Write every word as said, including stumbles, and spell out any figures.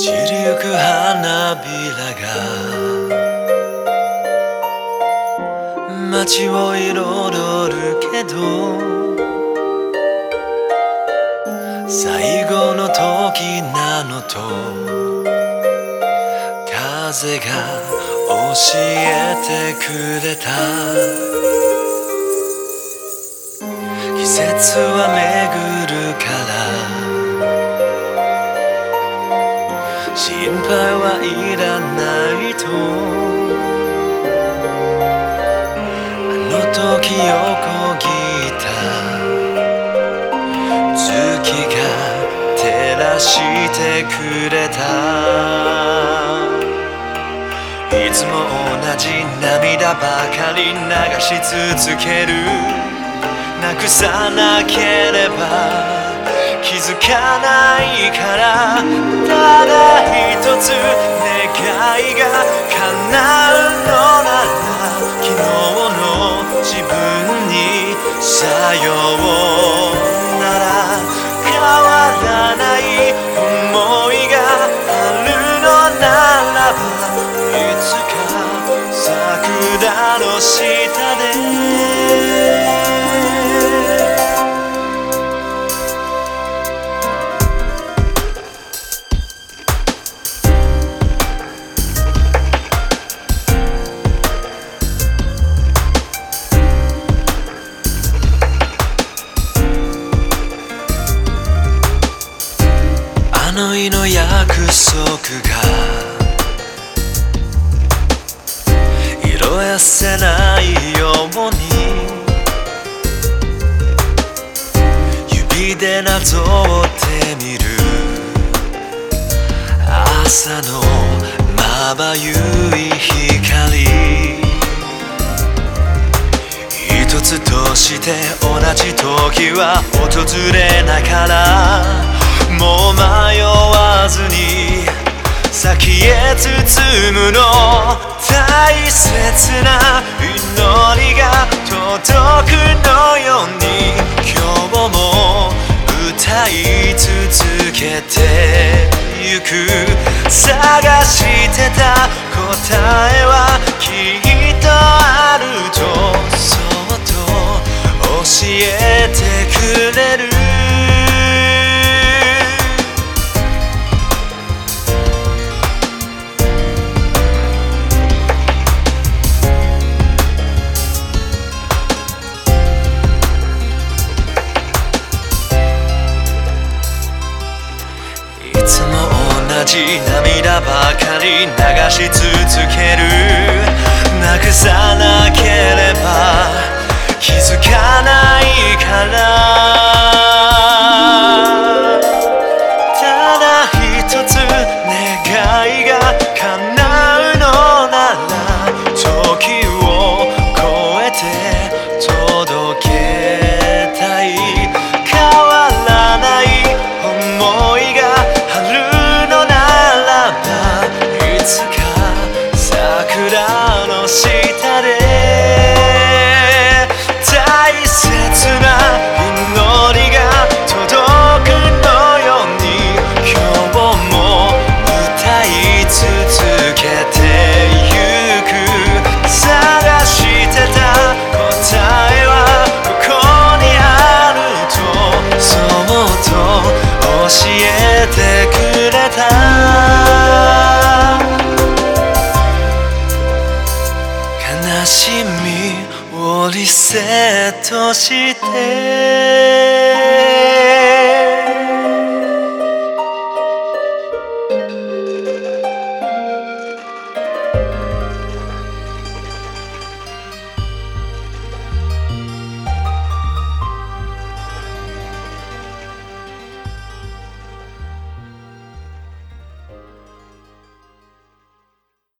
散りゆく花びらが街を彩るけど、最後の時なのと風が教えてくれた。季節は巡るから心配はいらないと、あの時横切った月が照らしてくれた。いつも同じ涙ばかり流し続ける。なくさなければ気づかないから、ただ一つ願いが叶うのなら、昨日の自分にさようなら。変わらない想いがあるのならば、いつか桜の下であの日の約束が色褪せないように、指でなぞってみる。朝のまばゆい光、一つとして同じ時は訪れながら、もう迷わずに先へ進むの。大切な祈りが届くのように、今日も歌い続けてゆく。探してた答えはきっとあると、そっと教えてくれる。いつも同じ涙ばかり流し続ける。なくさなければ気づかないから、ただ一つ願いが叶うのなら、時を超えて届けたい。変わらない想いがいつか桜の下で、大切な祈りが届くのように、今日も歌い続けてゆく。探してた答えはここにあると、そっと教えてくれた。悲しみをリセットして